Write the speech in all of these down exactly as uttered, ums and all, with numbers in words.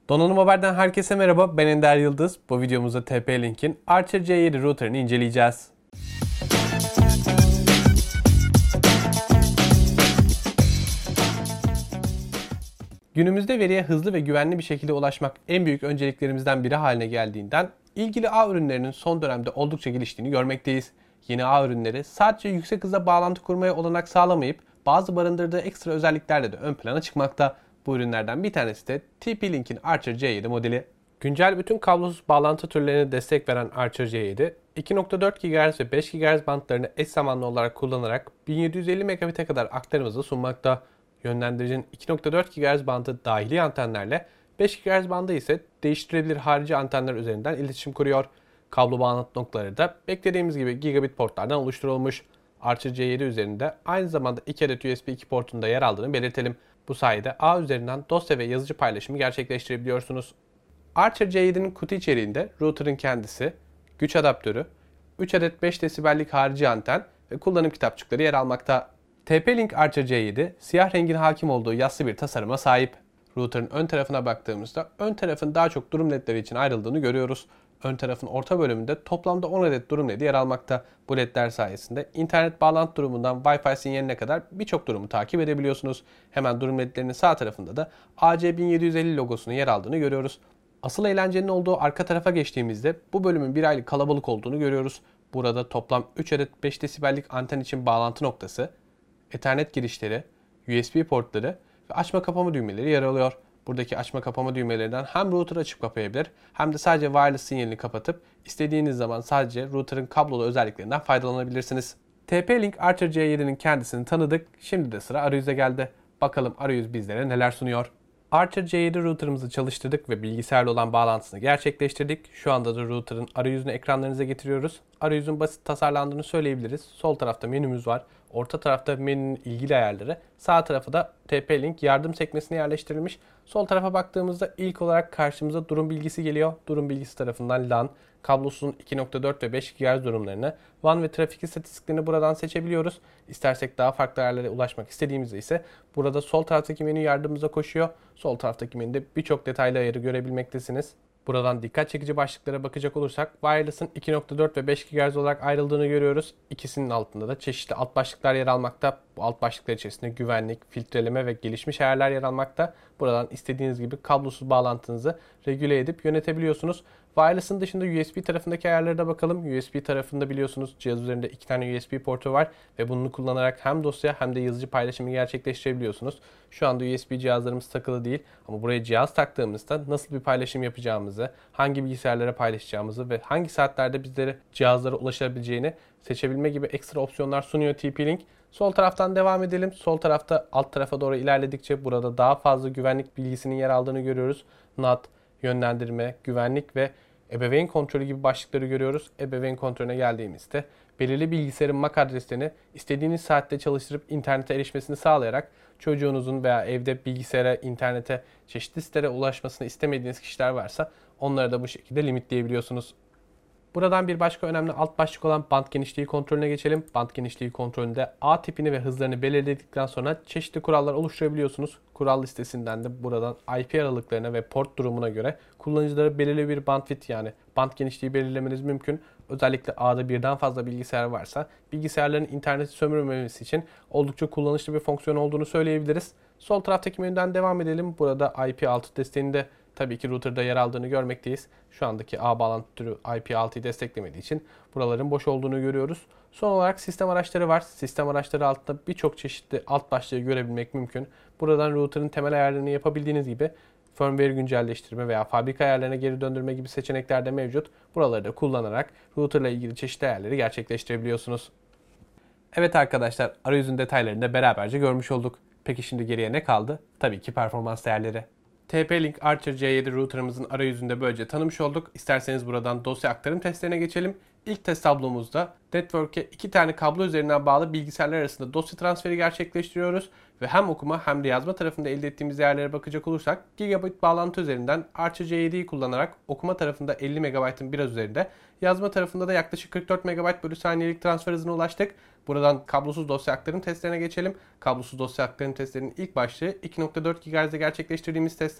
Donanım Haber'den herkese merhaba, ben Ender Yıldız. Bu videomuzda T P-Link'in Archer C yedi router'ını inceleyeceğiz. Günümüzde veriye hızlı ve güvenli bir şekilde ulaşmak en büyük önceliklerimizden biri haline geldiğinden ilgili ağ ürünlerinin son dönemde oldukça geliştiğini görmekteyiz. Yeni ağ ürünleri sadece yüksek hızda bağlantı kurmaya olanak sağlamayıp bazı barındırdığı ekstra özelliklerle de ön plana çıkmakta. Bu ürünlerden bir tanesi de T P-Link'in Archer C yedi modeli. Güncel bütün kablosuz bağlantı türlerine destek veren Archer C yedi, iki nokta dört gigahertz ve beş gigahertz bantlarını eş zamanlı olarak kullanarak bin yedi yüz elli megabit'e kadar aktarım hızı sunmakta. Yönlendiricinin iki nokta dört gigahertz bandı dahili antenlerle, beş gigahertz bandı ise değiştirilebilir harici antenler üzerinden iletişim kuruyor. Kablo bağlantı noktaları da beklediğimiz gibi gigabit portlardan oluşturulmuş. Archer C yedi üzerinde aynı zamanda iki adet U S B iki portunda yer aldığını belirtelim. Bu sayede ağ üzerinden dosya ve yazıcı paylaşımı gerçekleştirebiliyorsunuz. Archer C yedi'nin kutu içeriğinde router'ın kendisi, güç adaptörü, üç adet beş desibellik harici anten ve kullanım kitapçıkları yer almakta. T P-Link Archer C yedi, siyah rengin hakim olduğu yassı bir tasarıma sahip. Router'ın ön tarafına baktığımızda ön tarafın daha çok durum ledleri için ayrıldığını görüyoruz. Ön tarafın orta bölümünde toplamda on adet durum ledi yer almakta. Bu ledler sayesinde internet bağlantı durumundan Wi-Fi sinyaline kadar birçok durumu takip edebiliyorsunuz. Hemen durum ledlerinin sağ tarafında da A C bin yedi yüz elli logosunun yer aldığını görüyoruz. Asıl eğlencenin olduğu arka tarafa geçtiğimizde bu bölümün bir aylık kalabalık olduğunu görüyoruz. Burada toplam üç adet beş desibellik anten için bağlantı noktası, Ethernet girişleri, U S B portları ve açma kapama düğmeleri yer alıyor. Buradaki açma kapama düğmelerinden hem router açıp kapayabilir hem de sadece wireless sinyalini kapatıp istediğiniz zaman sadece router'ın kablolu özelliklerinden faydalanabilirsiniz. T P-Link Archer C yedi'nin kendisini tanıdık. Şimdi de sıra arayüze geldi. Bakalım arayüz bizlere neler sunuyor. Archer C yedi router'ımızı çalıştırdık ve bilgisayarla olan bağlantısını gerçekleştirdik. Şu anda da router'ın arayüzünü ekranlarınıza getiriyoruz. Arayüzün basit tasarlandığını söyleyebiliriz. Sol tarafta menümüz var. Orta tarafta menünün ilgili ayarları. Sağ tarafa da T P-Link yardım sekmesine yerleştirilmiş. Sol tarafa baktığımızda ilk olarak karşımıza durum bilgisi geliyor. Durum bilgisi tarafından LAN, kablosuzun iki nokta dört ve beş gigahertz durumlarını, W A N ve trafik istatistiklerini buradan seçebiliyoruz. İstersek daha farklı yerlere ulaşmak istediğimizde ise burada sol taraftaki menü yardımımıza koşuyor. Sol taraftaki menüde birçok detaylı ayarı görebilmektesiniz. Buradan dikkat çekici başlıklara bakacak olursak wireless'ın iki nokta dört ve beş gigahertz olarak ayrıldığını görüyoruz. İkisinin altında da çeşitli alt başlıklar yer almakta. Bu alt başlıklar içerisinde güvenlik, filtreleme ve gelişmiş ayarlar yer almakta. Buradan istediğiniz gibi kablosuz bağlantınızı regüle edip yönetebiliyorsunuz. Wireless'ın dışında U S B tarafındaki ayarlara da bakalım. U S B tarafında biliyorsunuz cihaz üzerinde iki tane U S B portu var ve bunu kullanarak hem dosya hem de yazıcı paylaşımı gerçekleştirebiliyorsunuz. Şu anda U S B cihazlarımız takılı değil ama buraya cihaz taktığımızda nasıl bir paylaşım yapacağımızı, hangi bilgisayarlara paylaşacağımızı ve hangi saatlerde bizlere cihazlara ulaşabileceğini seçebilme gibi ekstra opsiyonlar sunuyor T P-Link. Sol taraftan devam edelim. Sol tarafta alt tarafa doğru ilerledikçe burada daha fazla güvenlik bilgisinin yer aldığını görüyoruz. N A T, yönlendirme, güvenlik ve ebeveyn kontrolü gibi başlıkları görüyoruz. Ebeveyn kontrolüne geldiğimizde belirli bilgisayarın M A C adreslerini istediğiniz saatte çalıştırıp internete erişmesini sağlayarak çocuğunuzun veya evde bilgisayara, internete, çeşitli sitelere ulaşmasını istemediğiniz kişiler varsa onları da bu şekilde limitleyebiliyorsunuz. Buradan bir başka önemli alt başlık olan band genişliği kontrolüne geçelim. Band genişliği kontrolünde ağ tipini ve hızlarını belirledikten sonra çeşitli kurallar oluşturabiliyorsunuz. Kural listesinden de buradan I P aralıklarına ve port durumuna göre kullanıcılara belirli bir bandwidth yani band genişliği belirlemeniz mümkün. Özellikle ağda birden fazla bilgisayar varsa bilgisayarların interneti sömürmemesi için oldukça kullanışlı bir fonksiyon olduğunu söyleyebiliriz. Sol taraftaki menüden devam edelim. Burada I P altı desteğinde tabii ki router'da yer aldığını görmekteyiz. Şu andaki ağ bağlantı türü I P altıyı desteklemediği için buraların boş olduğunu görüyoruz. Son olarak sistem araçları var. Sistem araçları altında birçok çeşitli alt başlığı görebilmek mümkün. Buradan router'ın temel ayarlarını yapabildiğiniz gibi firmware güncelleştirme veya fabrika ayarlarına geri döndürme gibi seçenekler de mevcut. Buraları da kullanarak router'la ilgili çeşitli ayarları gerçekleştirebiliyorsunuz. Evet arkadaşlar, arayüzün detaylarını da beraberce görmüş olduk. Peki şimdi geriye ne kaldı? Tabii ki performans değerleri. T P-Link Archer C yedi router'ımızın arayüzünde böylece tanımış olduk. İsterseniz buradan dosya aktarım testlerine geçelim. İlk test tablomuzda network'e iki tane kablo üzerinden bağlı bilgisayarlar arasında dosya transferi gerçekleştiriyoruz. Ve hem okuma hem de yazma tarafında elde ettiğimiz değerlere bakacak olursak gigabit bağlantı üzerinden Archer C yedi'yi kullanarak okuma tarafında elli megabaytın biraz üzerinde, yazma tarafında da yaklaşık kırk dört megabayt bölü saniyelik transfer hızına ulaştık. Buradan kablosuz dosya aktarım testlerine geçelim. Kablosuz dosya aktarım testlerinin ilk başlığı iki nokta dört gigahertz'de gerçekleştirdiğimiz testler.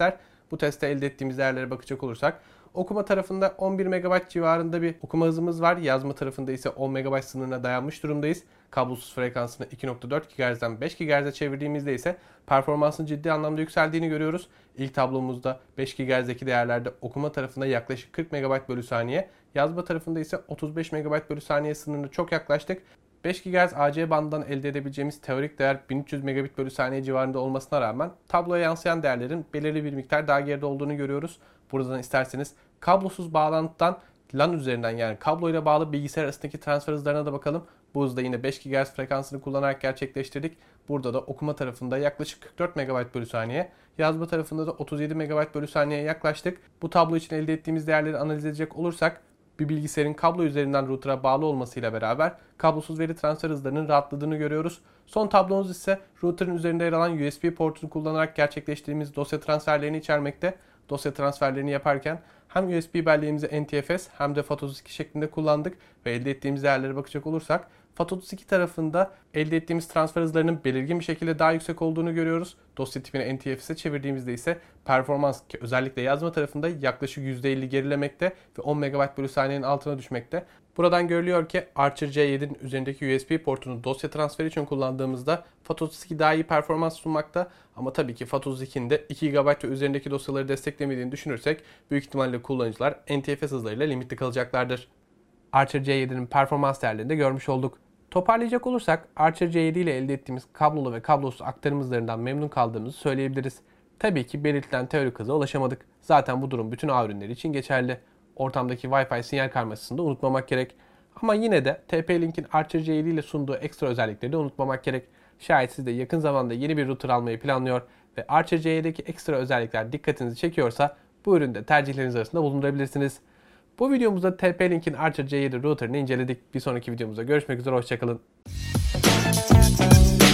Bu testte elde ettiğimiz değerlere bakacak olursak okuma tarafında on bir megabayt civarında bir okuma hızımız var. Yazma tarafında ise on megabayt sınırına dayanmış durumdayız. Kablosuz frekansını iki nokta dört gigahertz'den beş gigahertz'e çevirdiğimizde ise performansın ciddi anlamda yükseldiğini görüyoruz. İlk tablomuzda beş gigahertz'deki değerlerde okuma tarafında yaklaşık kırk megabayt bölü saniye, yazma tarafında ise otuz beş megabayt bölü saniye sınırına çok yaklaştık. beş gigahertz A C bandından elde edebileceğimiz teorik değer bin üç yüz megabit bölü saniye civarında olmasına rağmen tabloya yansıyan değerlerin belirli bir miktar daha geride olduğunu görüyoruz. Buradan isterseniz kablosuz bağlantıdan LAN üzerinden, yani kabloyla bağlı bilgisayar arasındaki transfer hızlarına da bakalım. Bu hızda yine beş gigahertz frekansını kullanarak gerçekleştirdik. Burada da okuma tarafında yaklaşık kırk dört megabayt bölü saniye, yazma tarafında da otuz yedi megabayt bölü saniyeye yaklaştık. Bu tablo için elde ettiğimiz değerleri analiz edecek olursak bir bilgisayarın kablo üzerinden router'a bağlı olmasıyla beraber kablosuz veri transfer hızlarının rahatladığını görüyoruz. Son tablomuz ise router'ın üzerinde yer alan U S B portunu kullanarak gerçekleştirdiğimiz dosya transferlerini içermekte. Dosya transferlerini yaparken hem U S B belleğimizi N T F S hem de FAT otuz iki şeklinde kullandık ve elde ettiğimiz değerlere bakacak olursak FAT otuz iki tarafında elde ettiğimiz transfer hızlarının belirgin bir şekilde daha yüksek olduğunu görüyoruz. Dosya tipini N T F S'e çevirdiğimizde ise performans, ki özellikle yazma tarafında yaklaşık yüzde elli gerilemekte ve on megabayt bölü saniyenin altına düşmekte. Buradan görülüyor ki Archer C yedi'nin üzerindeki U S B portunu dosya transferi için kullandığımızda FAT otuz iki daha iyi performans sunmakta. Ama tabii ki FAT otuz iki'nin de iki gigabayt ve üzerindeki dosyaları desteklemediğini düşünürsek büyük ihtimalle kullanıcılar N T F S hızlarıyla limitli kalacaklardır. Archer C yedi'nin performans değerlerini de görmüş olduk. Toparlayacak olursak Archer C yedi ile elde ettiğimiz kablolu ve kablosuz aktarım hızlarından memnun kaldığımızı söyleyebiliriz. Tabii ki belirtilen teorik hıza ulaşamadık. Zaten bu durum bütün ağ ürünleri için geçerli. Ortamdaki Wi-Fi sinyal karmaşasını da unutmamak gerek. Ama yine de T P-Link'in Archer C yedi ile sunduğu ekstra özellikleri de unutmamak gerek. Şayet siz de yakın zamanda yeni bir router almayı planlıyor ve Archer C yedi'deki ekstra özellikler dikkatinizi çekiyorsa bu ürünü de tercihleriniz arasında bulundurabilirsiniz. Bu videomuzda T P-Link'in Archer C yedi router'ını inceledik. Bir sonraki videomuzda görüşmek üzere, hoşçakalın.